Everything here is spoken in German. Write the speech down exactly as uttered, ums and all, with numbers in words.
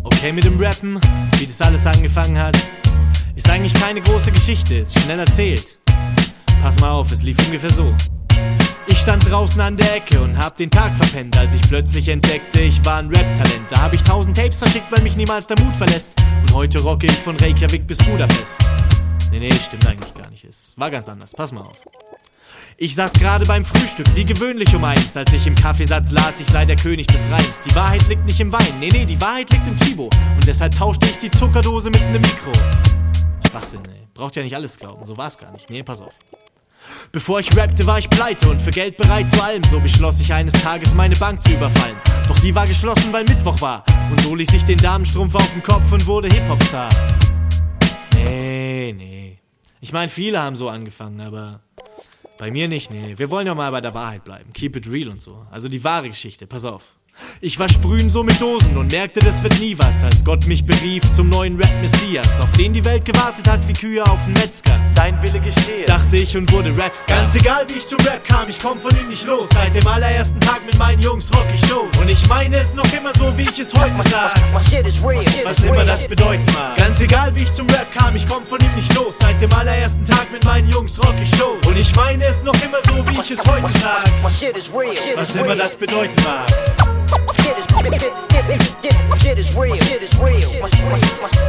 Okay, mit dem Rappen, wie das alles angefangen hat, ist eigentlich keine große Geschichte, ist schnell erzählt. Pass mal auf, es lief ungefähr so. Ich stand draußen an der Ecke und hab den Tag verpennt, als ich plötzlich entdeckte, ich war ein Rap-Talent. Da hab ich tausend Tapes verschickt, weil mich niemals der Mut verlässt. Und heute rocke ich von Reykjavik bis Budapest. Nee, nee, stimmt eigentlich gar nicht, es war ganz anders, pass mal auf. Ich saß gerade beim Frühstück, wie gewöhnlich um eins. Als ich im Kaffeesatz las, ich sei der König des Reims. Die Wahrheit liegt nicht im Wein, nee, nee, die Wahrheit liegt im Chibo. Und deshalb tauschte ich die Zuckerdose mit nem Mikro. Schwachsinn, ey, braucht ja nicht alles glauben, so war's gar nicht, nee, pass auf. Bevor ich rappte, war ich pleite und für Geld bereit zu allem. So beschloss ich eines Tages, meine Bank zu überfallen. Doch die war geschlossen, weil Mittwoch war. Und so ließ ich den Damenstrumpf auf den Kopf und wurde Hip-Hop-Star. Nee, nee. Ich mein, viele haben so angefangen, aber bei mir nicht, nee. Wir wollen ja mal bei der Wahrheit bleiben. Keep it real und so. Also die wahre Geschichte, pass auf. Ich war sprühen so mit Dosen und merkte, das wird nie was, als Gott mich berief zum neuen Rap-Messias, auf den die Welt gewartet hat wie Kühe auf den Metzger. Dein Wille geschehe, dachte ich und wurde Rapstar. Ganz egal wie ich zum Rap kam, ich komm von ihm nicht los. Seit dem allerersten Tag mit meinen Jungs rock ich Shows. Und ich meine es noch immer so, wie ich es heute sag, was immer das bedeuten mag. Ganz egal wie ich zum Rap kam, ich komm von ihm nicht los. Seit dem allerersten Tag mit meinen Jungs rock ich Shows. Und ich meine es noch immer so, wie ich es heute sag, was immer das bedeuten mag. Shit is, shit, shit, shit, shit is real. Shit is real.